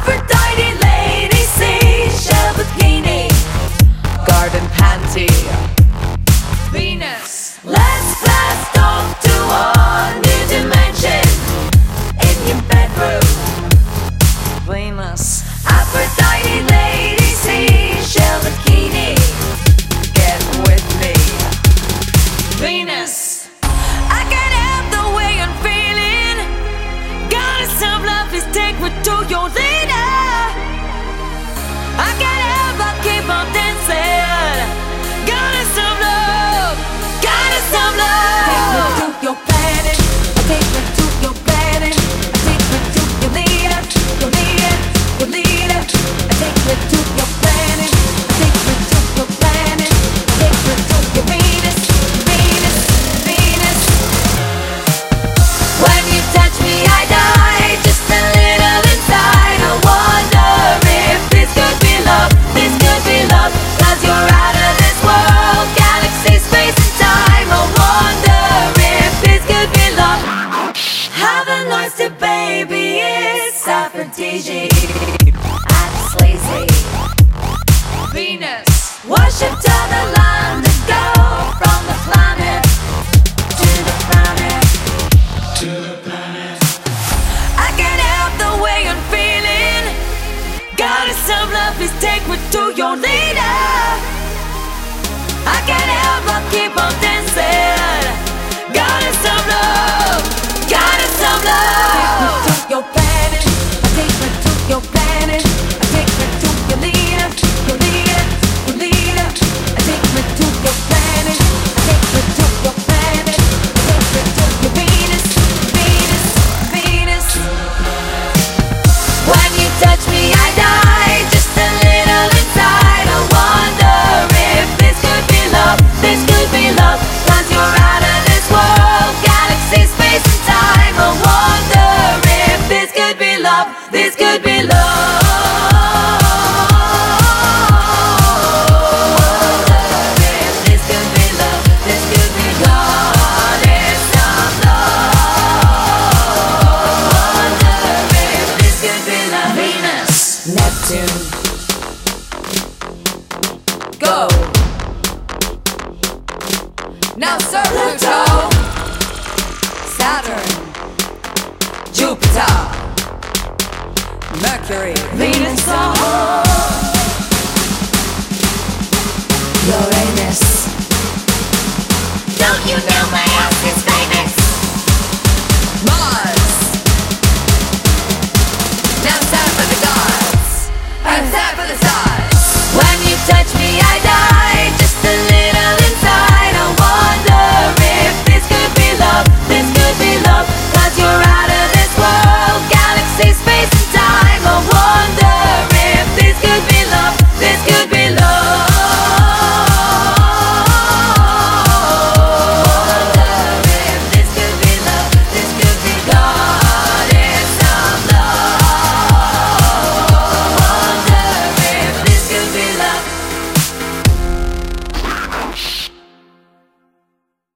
Aphrodite, lady, seashell bikini, garden panty, Venus. Let's blast off to a new dimension in your bedroom, Venus. Aphrodite, lady, seashell bikini, get with me, Venus. I can't help the way I'm feeling. Goddess of love, please take me to your leader. I can't help but keep on dancing. Goddess of love, goddess of love. Take me to your planet, take me to your planet, take me to your leader, your leader, your leader. Take me to your planet, take me to your planet, take me to your Venus, Venus, Venus. When you touch me, I die just a little inside. I wonder if this could be love, this could be love. 'Cause you're out of this world, galaxy, space and time. I wonder if this could be love. Have a nice day, baby, it's Aphrodite. I'm sleazy, Venus. Worship to the land that go from the planet to the planet, to the planet. I can't help the way I'm feeling. Goddess of love, please take me to your leader. I can't help but keep on dancing. Goddess of love, goddess of love. Take me to your planet, take me to your planet, take me to your leader, your leader, your leader. Take me to your planet, take me to your planet, take me to your Venus, Venus, Venus. When you touch me, I die just a little inside. I wonder if this could be love, this could be love. 'Cause you're out of this world, galaxy, space and time. I wonder if this could be love, this could be love. Wonder if this could be love, this could be goddess of love. Wonder if this could be love. Venus, Neptune, go. Now Sir Pluto, Saturn, Jupiter, Mercury, Venus, Uranus. Don't you know my